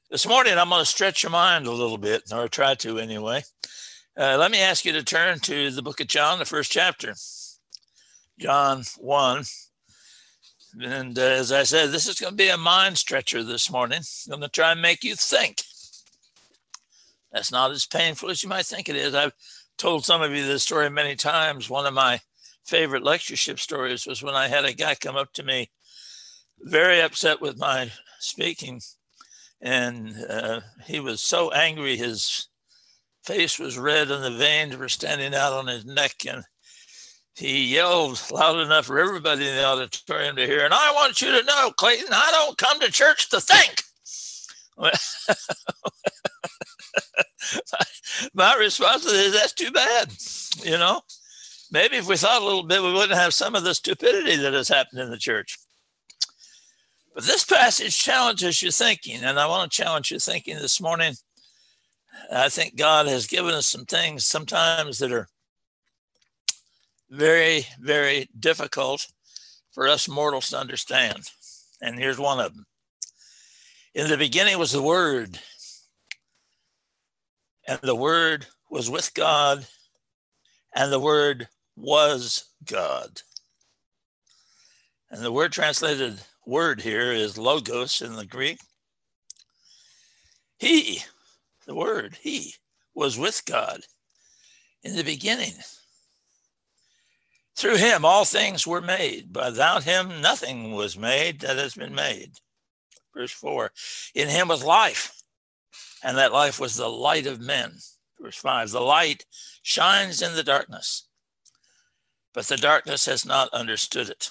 This morning, I'm going to stretch your mind a little bit, or try to anyway. Let me ask you to turn to the book of John, the first chapter, John 1. And as I said, this is going to be a mind stretcher this morning. I'm going to try and make you think. That's not as painful as you might think it is. I've told some of you this story many times. One of my favorite lectureship stories was when I had a guy come up to me very upset with my speaking. And he was so angry, his face was red and the veins were standing out on his neck. And he yelled loud enough for everybody in the auditorium to hear, "And I want you to know, Clayton, I don't come to church to think." My response is, that's too bad. You know, maybe if we thought a little bit, we wouldn't have some of the stupidity that has happened in the church. But this passage challenges your thinking, and I want to challenge your thinking this morning. I think God has given us some things sometimes that are very, very difficult for us mortals to understand. And here's one of them. In the beginning was the Word, and the Word was with God, and the Word was God. And the word translated word here is logos in the Greek. He, the word, he was with God in the beginning. Through him, all things were made. Without him, nothing was made that has been made. Verse 4, in him was life, and that life was the light of men. Verse 5, the light shines in the darkness, but the darkness has not understood it.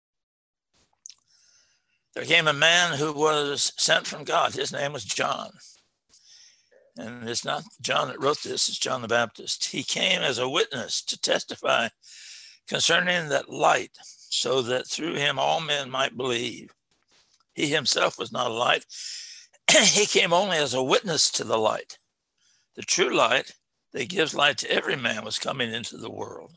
There came a man who was sent from God. His name was John. And it's not John that wrote this, it's John the Baptist. He came as a witness to testify concerning that light, so that through him all men might believe. He himself was not a light. He came only as a witness to the light. The true light that gives light to every man was coming into the world.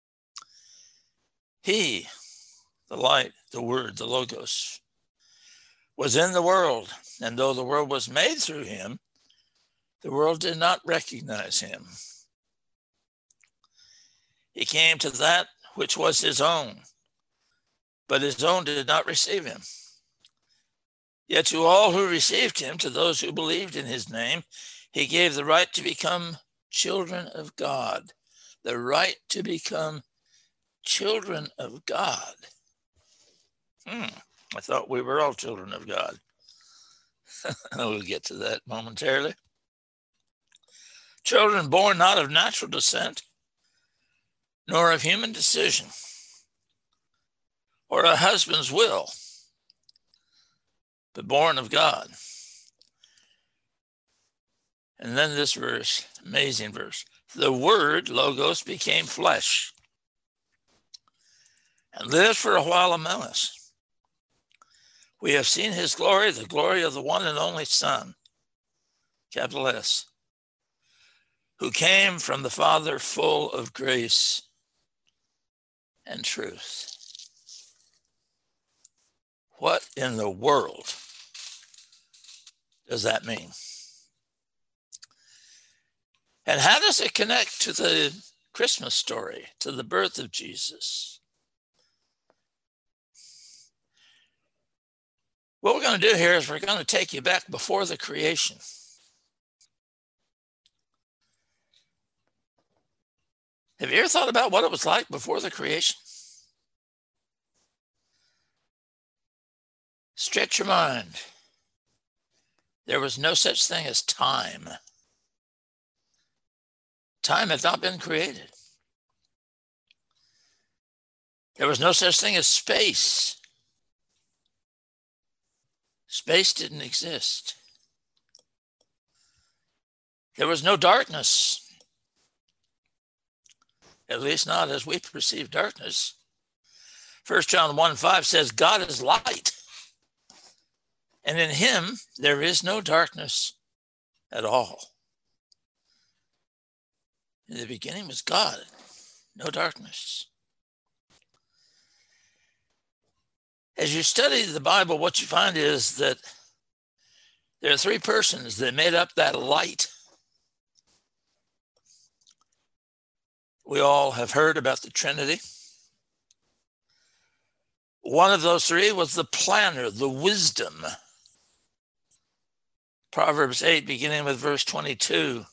He, the light, the word, the logos, was in the world, and though the world was made through him, the world did not recognize him. He came to that which was his own, but his own did not receive him. Yet to all who received him, to those who believed in his name, he gave the right to become children of God. The right to become children of God. I thought we were all children of God. We'll get to that momentarily. Children born not of natural descent, nor of human decision, or a husband's will, but born of God. And then this verse, amazing verse. The word, logos, became flesh and lived for a while among us. We have seen his glory, the glory of the one and only Son, capital S, who came from the Father full of grace and truth. What in the world does that mean? And how does it connect to the Christmas story, to the birth of Jesus? What we're going to do here is we're going to take you back before the creation. Have you ever thought about what it was like before the creation? Stretch your mind. There was no such thing as time. Time had not been created. There was no such thing as space. Space didn't exist. There was no darkness, at least not as we perceive darkness. 1 John 1:5 says, God is light, and in him there is no darkness at all. In the beginning was God, no darkness. As you study the Bible, what you find is that There are three persons that made up that light. We all have heard about the Trinity. One of those three was the planner, the wisdom. Proverbs 8, beginning with verse 22.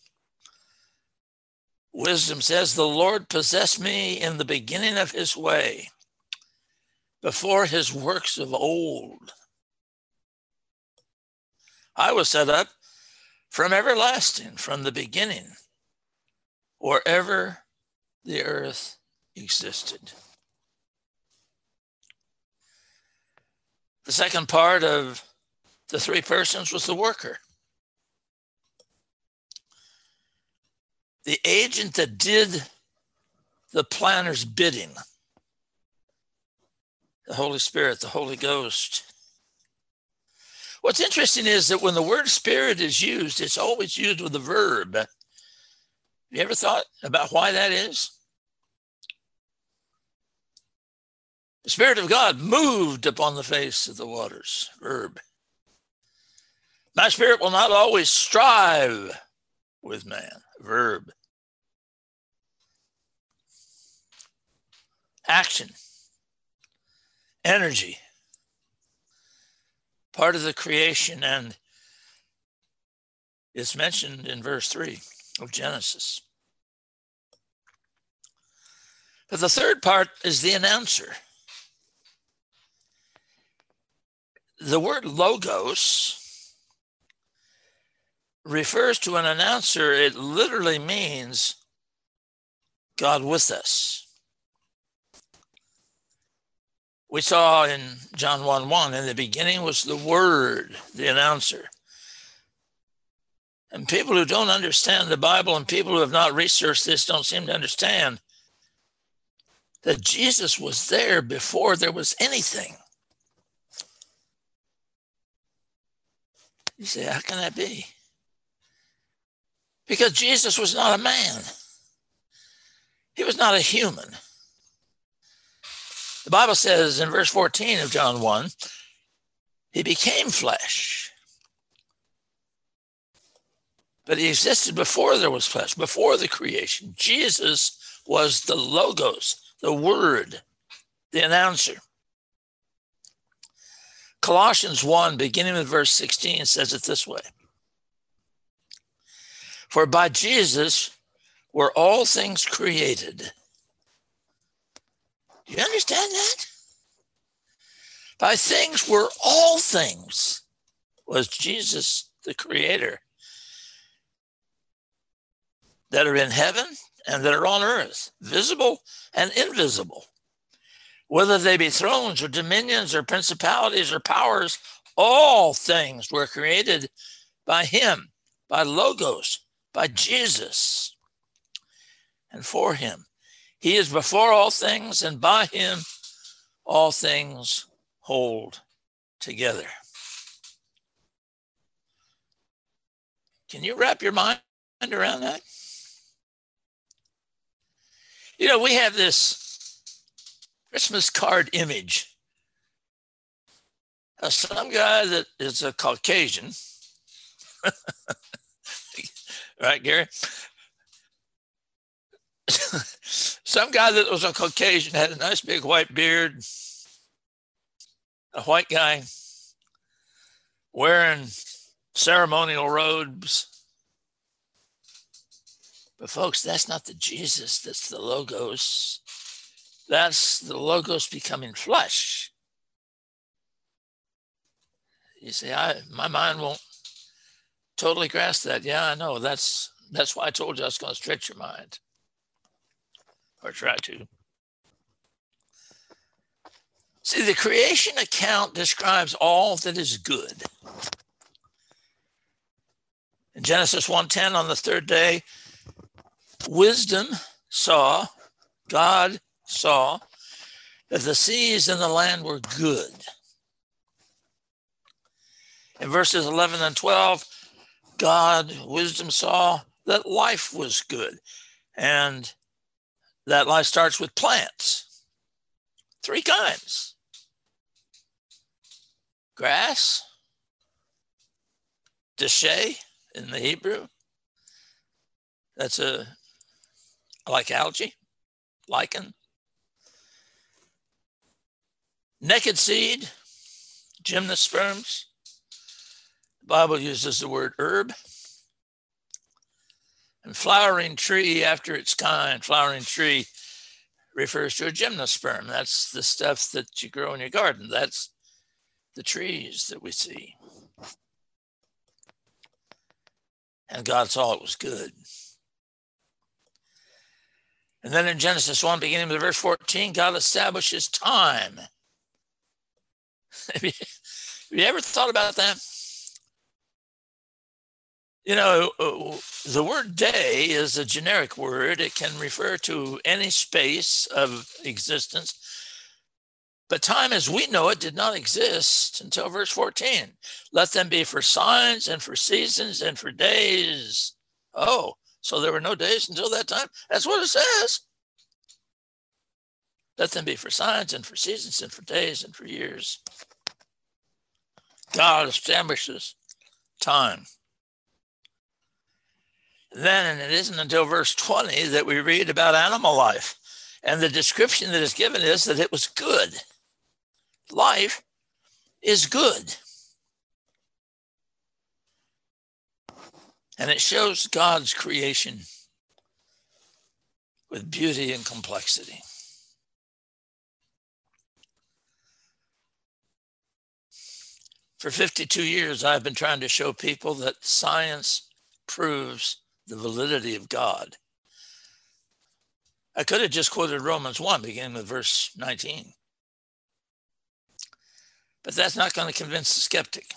Wisdom says, the Lord possessed me in the beginning of his way, before his works of old. I was set up from everlasting, from the beginning, or ever the earth existed. The second part of the three persons was the worker. The agent that did the planner's bidding. The Holy Spirit, the Holy Ghost. What's interesting is that when the word spirit is used, it's always used with a verb. Have you ever thought about why that is? The Spirit of God moved upon the face of the waters. Verb. My spirit will not always strive with man. Verb. Action. Energy. Part of the creation, and it's mentioned in verse 3 of Genesis. But the third part is the announcer. The word logos refers to an announcer. It literally means God with us. We saw in John 1:1, in the beginning was the Word, the announcer. And people who don't understand the Bible and people who have not researched this don't seem to understand that Jesus was there before there was anything. You say, how can that be? Because Jesus was not a man. He was not a human. The Bible says in verse 14 of John 1, he became flesh. But he existed before there was flesh, before the creation. Jesus was the logos, the word, the announcer. Colossians 1, beginning with verse 16, says it this way. For by Jesus were all things created. Do you understand that? By things were all things was Jesus the creator, that are in heaven and that are on earth, visible and invisible. Whether they be thrones or dominions or principalities or powers, all things were created by him, by Logos, by Jesus, and for him. He is before all things, and by him all things hold together. Can you wrap your mind around that? You know, we have this Christmas card image of some guy that is a Caucasian, right, Gary? Some guy that was a Caucasian had a nice big white beard, a white guy wearing ceremonial robes. But folks, that's not the Jesus, that's the Logos. That's the Logos becoming flesh. You say, my mind won't totally grasp that. Yeah, I know. That's why I told you I was going to stretch your mind. Or try to. See, the creation account describes all that is good. In Genesis 1:10, on the third day, God saw that the seas and the land were good. In verses 11 and 12, wisdom saw that life was good. And that life starts with plants. 3 kinds. Grass, Deshay in the Hebrew. That's like algae, lichen. Naked seed, gymnosperms. The Bible uses the word herb. And flowering tree after its kind. Flowering tree refers to a gymnosperm. That's the stuff that you grow in your garden. That's the trees that we see. And God saw it was good. And then in Genesis 1, beginning with verse 14, God establishes time. Have you ever thought about that? You know, the word day is a generic word. It can refer to any space of existence. But time as we know it did not exist until verse 14. Let them be for signs and for seasons and for days. Oh, so there were no days until that time? That's what it says. Let them be for signs and for seasons and for days and for years. God establishes time. Then, and it isn't until verse 20 that we read about animal life. And the description that is given is that it was good. Life is good. And it shows God's creation with beauty and complexity. For 52 years, I've been trying to show people that science proves the validity of God. I could have just quoted Romans 1, beginning with verse 19. But that's not going to convince the skeptic.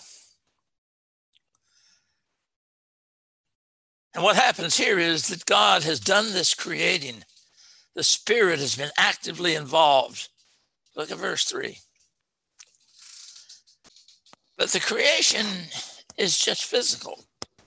And what happens here is that God has done this creating. The Spirit has been actively involved. Look at verse 3. But the creation is just physical.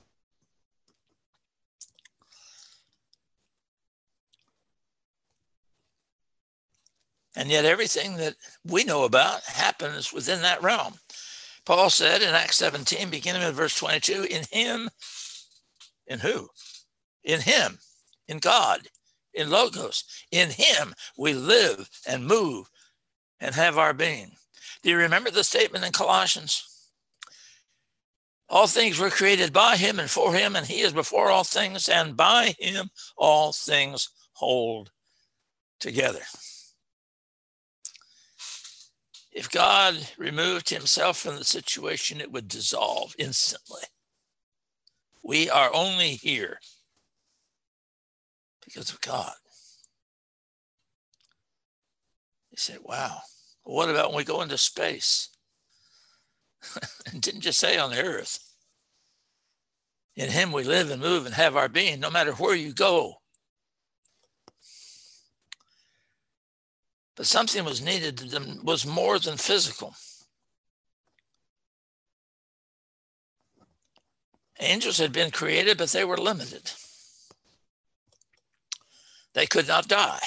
And yet everything that we know about happens within that realm. Paul said in Acts 17, beginning with verse 22, in him, in who? In him, in God, in Logos. In him we live and move and have our being. Do you remember the statement in Colossians? All things were created by him and for him, and he is before all things, and by him all things hold together. If God removed himself from the situation, it would dissolve instantly. We are only here because of God. You say, wow, what about when we go into space? It didn't just say on the earth. In him we live and move and have our being, no matter where you go. But something was needed that was more than physical. Angels had been created, but they were limited. They could not die.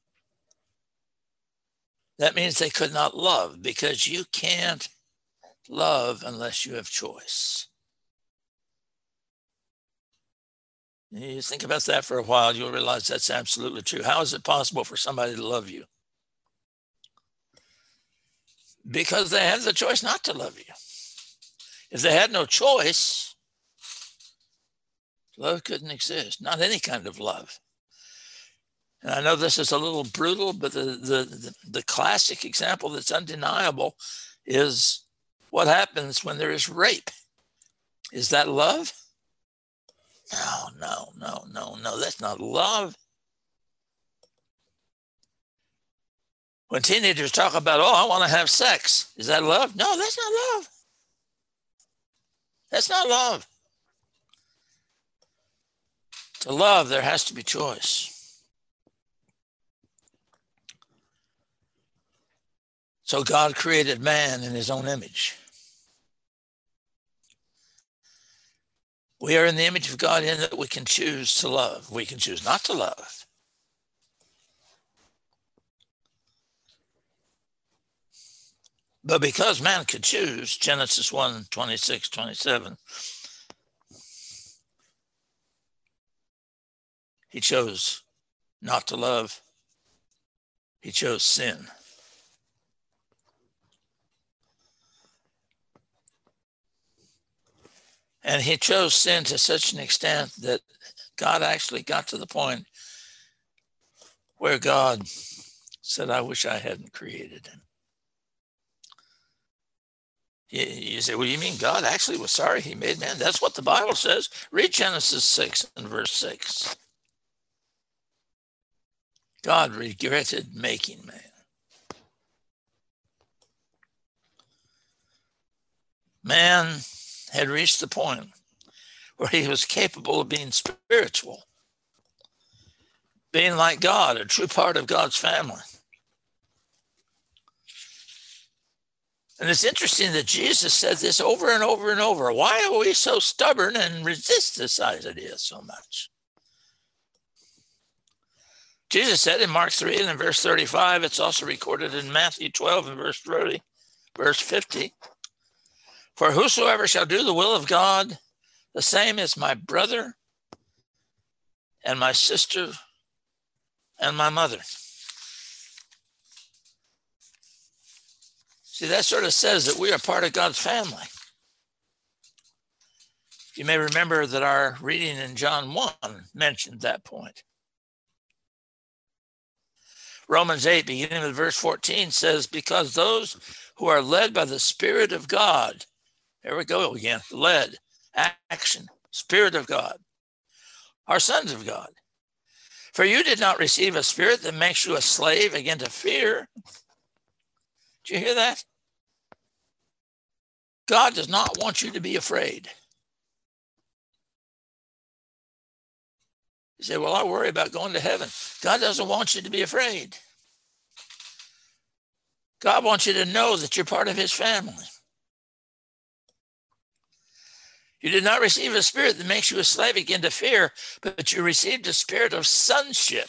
That means they could not love, because you can't love unless you have choice. You think about that for a while, you'll realize that's absolutely true. How is it possible for somebody to love you? Because they have the choice not to love you. If they had no choice, love couldn't exist, not any kind of love. And I know this is a little brutal, but the classic example that's undeniable is what happens when there is rape. Is that love? No, that's not love. When teenagers talk about, I want to have sex, is that love? No, that's not love. That's not love. To love, there has to be choice. So God created man in his own image. We are in the image of God in that we can choose to love. We can choose not to love. But because man could choose, Genesis 1, 26, 27, He chose not to love. He chose sin. And he chose sin to such an extent that God actually got to the point where God said, I wish I hadn't created him. You say, well, you mean God actually was sorry he made man? That's what the Bible says. Read Genesis 6 and verse 6. God regretted making man. Man had reached the point where he was capable of being spiritual, being like God, a true part of God's family. And it's interesting that Jesus said this over and over and over. Why are we so stubborn and resist this idea so much? Jesus said in Mark 3 and in verse 35, it's also recorded in Matthew 12 and verse 50, for whosoever shall do the will of God, the same is my brother and my sister and my mother. See, that sort of says that we are part of God's family. You may remember that our reading in John 1 mentioned that point. Romans 8, beginning with verse 14, says, because those who are led by the Spirit of God, there we go again, led, action, Spirit of God, are sons of God. For you did not receive a spirit that makes you a slave again to fear. Did you hear that? God does not want you to be afraid. You say, well, I worry about going to heaven. God doesn't want you to be afraid. God wants you to know that you're part of his family. You did not receive a spirit that makes you a slave again to fear, but you received a spirit of sonship.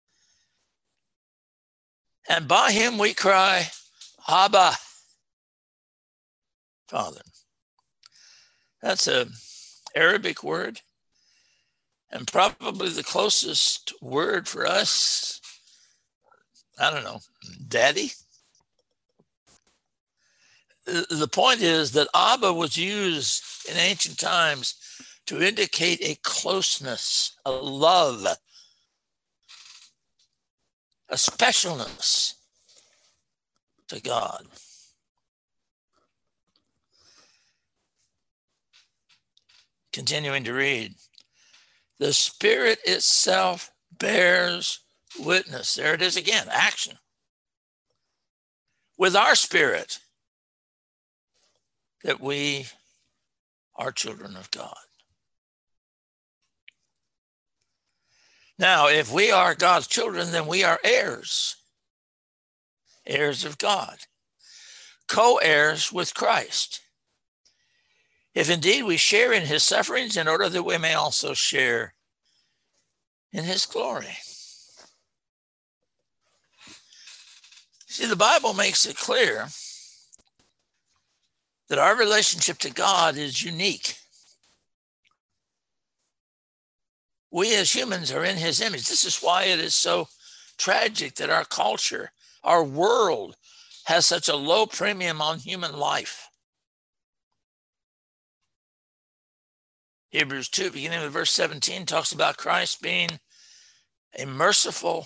And by him we cry, Abba, Father. That's an Arabic word, and probably the closest word for us, I don't know, daddy. The point is that Abba was used in ancient times to indicate a closeness, a love, a specialness to God. Continuing to read, the Spirit itself bears witness. There it is again, action. With our spirit, that we are children of God. Now, if we are God's children, then we are heirs, heirs of God, co-heirs with Christ. If indeed we share in his sufferings, in order that we may also share in his glory. See, the Bible makes it clear that our relationship to God is unique. We as humans are in his image. This is why it is so tragic that our culture, our world, has such a low premium on human life. Hebrews 2, beginning with verse 17, talks about Christ being a merciful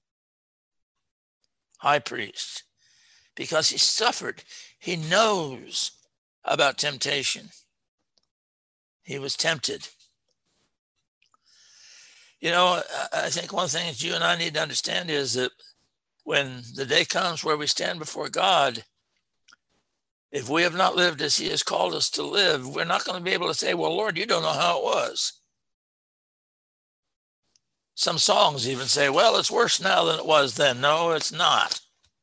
high priest because he suffered. He knows about temptation. He was tempted. You know, I think one thing that you and I need to understand is that when the day comes where we stand before God, if we have not lived as he has called us to live, we're not going to be able to say, well, Lord, you don't know how it was. Some songs even say, well, it's worse now than it was then. No, it's not.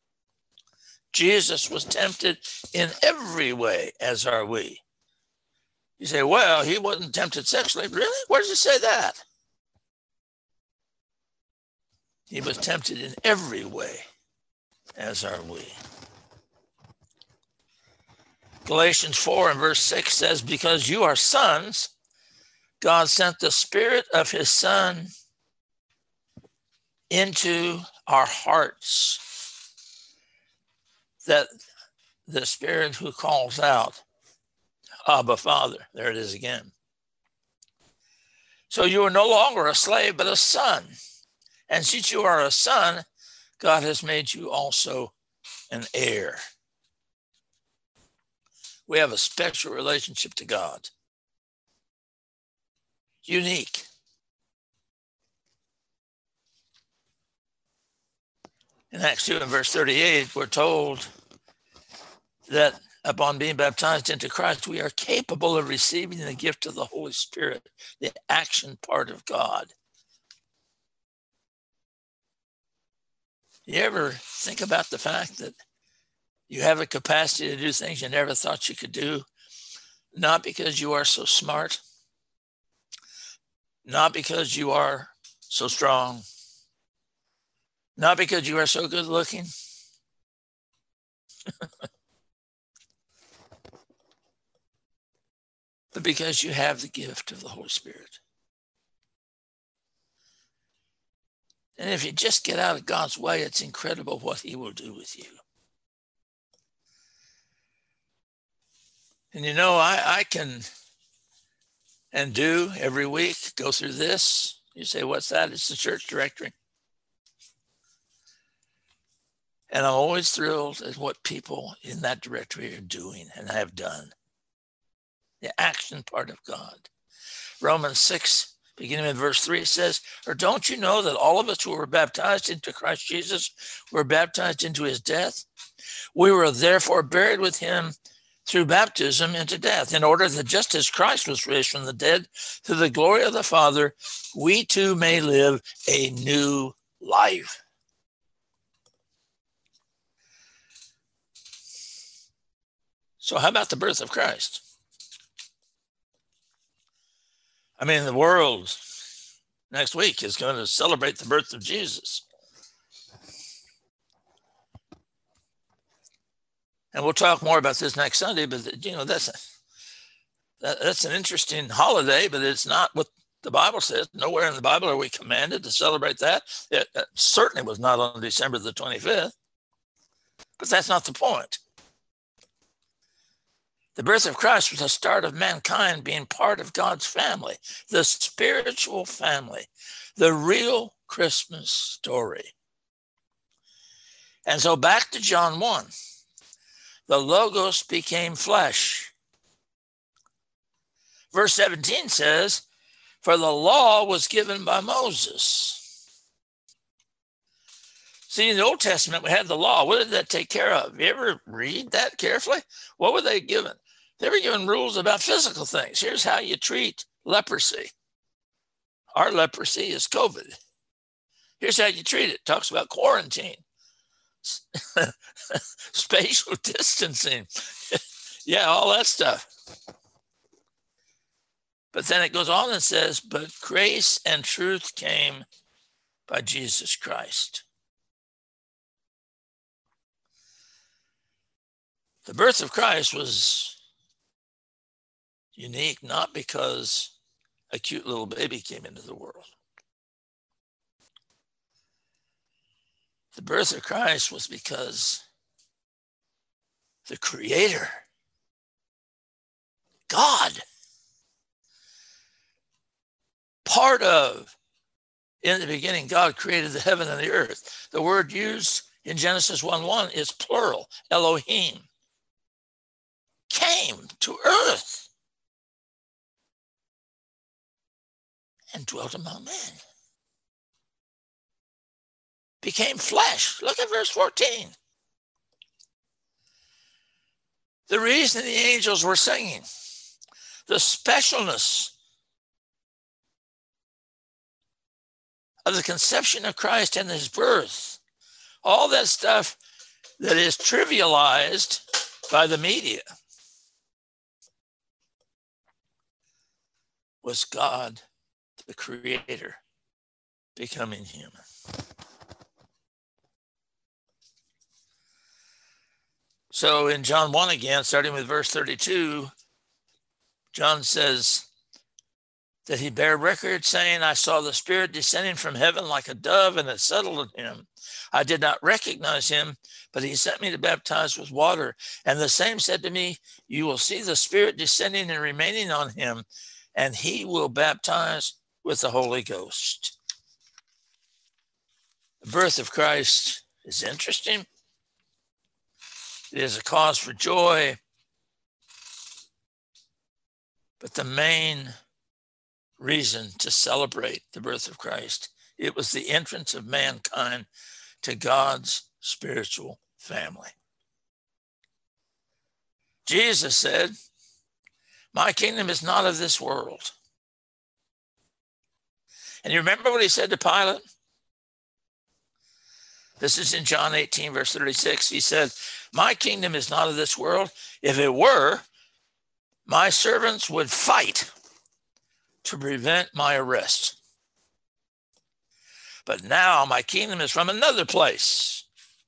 Jesus was tempted in every way, as are we. You say, well, he wasn't tempted sexually. Really? Where does it say that? He was tempted in every way, as are we. Galatians 4 and verse 6 says, because you are sons, God sent the Spirit of his Son into our hearts, that the Spirit who calls out, Abba, Father. There it is again. So you are no longer a slave, but a son. And since you are a son, God has made you also an heir. We have a special relationship to God. Unique. In Acts 2 and verse 38, we're told that upon being baptized into Christ, we are capable of receiving the gift of the Holy Spirit, the action part of God. You ever think about the fact that you have a capacity to do things you never thought you could do, not because you are so smart, not because you are so strong, not because you are so good looking, but because you have the gift of the Holy Spirit. And if you just get out of God's way, it's incredible what he will do with you. And you know, I can and do every week go through this. You say, what's that? It's the church directory. And I'm always thrilled at what people in that directory are doing and have done. The action part of God. Romans 6, beginning in verse 3, it says, or don't you know that all of us who were baptized into Christ Jesus were baptized into his death? We were therefore buried with him through baptism into death, in order that just as Christ was raised from the dead through the glory of the Father, we too may live a new life. So how about the birth of Christ? I mean, the world next week is going to celebrate the birth of Jesus. And we'll talk more about this next Sunday, but you know, that's an interesting holiday, but it's not what the Bible says. Nowhere in the Bible are we commanded to celebrate that. It certainly was not on December the 25th, but that's not the point. The birth of Christ was the start of mankind being part of God's family, the spiritual family, the real Christmas story. And so back to John 1. The Logos became flesh. Verse 17 says, for the law was given by Moses. See, in the Old Testament, we had the law. What did that take care of? You ever read that carefully? What were they given? They were given rules about physical things. Here's how you treat leprosy. Our leprosy is COVID. Here's how you treat it. It talks about quarantine. Spatial distancing. Yeah, all that stuff. But then it goes on and says, but grace and truth came by Jesus Christ. The birth of Christ was unique, not because a cute little baby came into the world. The birth of Christ was because the Creator, God, part of, in the beginning, God created the heaven and the earth. The word used in Genesis 1:1 is plural, Elohim, came to earth and dwelt among men. Became flesh. Look at verse 14. The reason the angels were singing, the specialness of the conception of Christ and his birth, all that stuff that is trivialized by the media, was God, the Creator, becoming human. So in John 1 again, starting with verse 32, John says, that he bare record, saying, I saw the Spirit descending from heaven like a dove, and it settled on him. I did not recognize him, but he sent me to baptize with water. And the same said to me, you will see the Spirit descending and remaining on him, and he will baptize with the Holy Ghost. The birth of Christ is interesting. It is a cause for joy. But the main reason to celebrate the birth of Christ, it was the entrance of mankind to God's spiritual family. Jesus said, my kingdom is not of this world. And you remember what he said to Pilate? This is in John 18, verse 36. He said, my kingdom is not of this world. If it were, my servants would fight to prevent my arrest. But now my kingdom is from another place.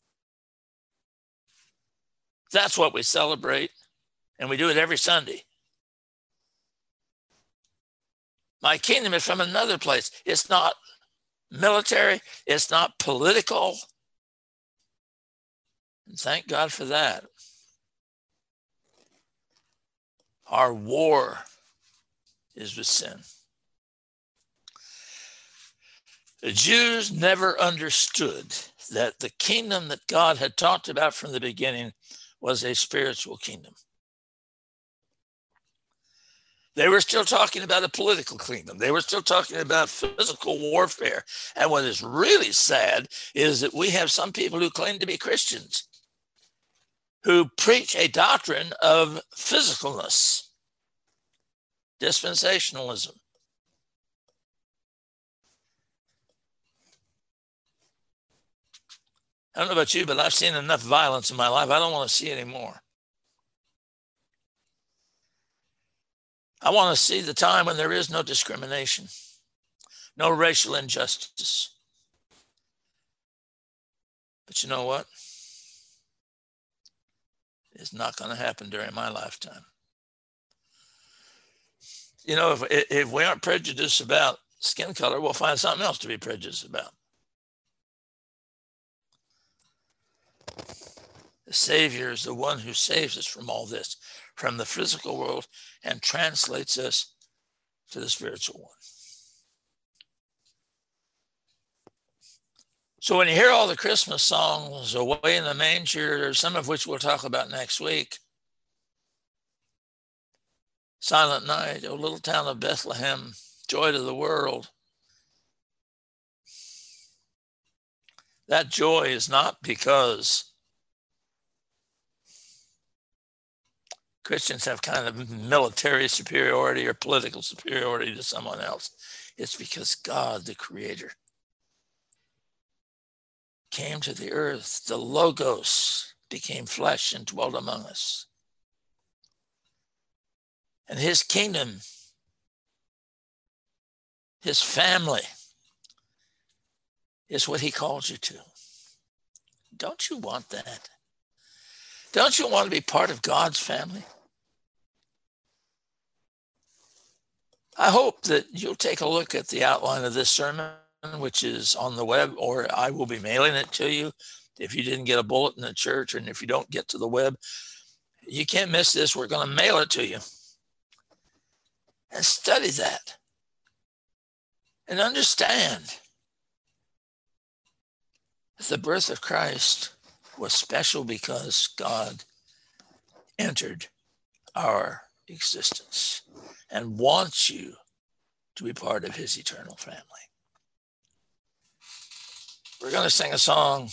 That's what we celebrate, and we do it every Sunday. My kingdom is from another place. It's not military. It's not political. And thank God for that. Our war is with sin. The Jews never understood that the kingdom that God had talked about from the beginning was a spiritual kingdom. They were still talking about a political kingdom. They were still talking about physical warfare. And what is really sad is that we have some people who claim to be Christians who preach a doctrine of physicalness, dispensationalism. I don't know about you, but I've seen enough violence in my life. I don't want to see any more. I want to see the time when there is no discrimination, no racial injustice. But you know what? It's not going to happen during my lifetime. You know, if we aren't prejudiced about skin color, we'll find something else to be prejudiced about. The Savior is the one who saves us from all this, from the physical world, and translates us to the spiritual one. So when you hear all the Christmas songs, Away in the Manger, some of which we'll talk about next week, Silent Night, O Little Town of Bethlehem, Joy to the World, that joy is not because Christians have kind of military superiority or political superiority to someone else. It's because God, the Creator, came to the earth. The Logos became flesh and dwelt among us. And his kingdom, his family, is what he calls you to. Don't you want that? Don't you want to be part of God's family? I hope that you'll take a look at the outline of this sermon, which is on the web, or I will be mailing it to you. If you didn't get a bulletin at church, and if you don't get to the web, you can't miss this. We're going to mail it to you. And study that. And understand that the birth of Christ was special because God entered our existence and wants you to be part of his eternal family. We're going to sing a song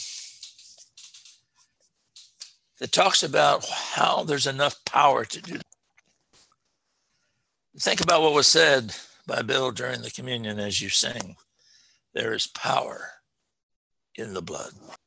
that talks about how there's enough power to do. Think about what was said by Bill during the communion as you sing. There is power in the blood.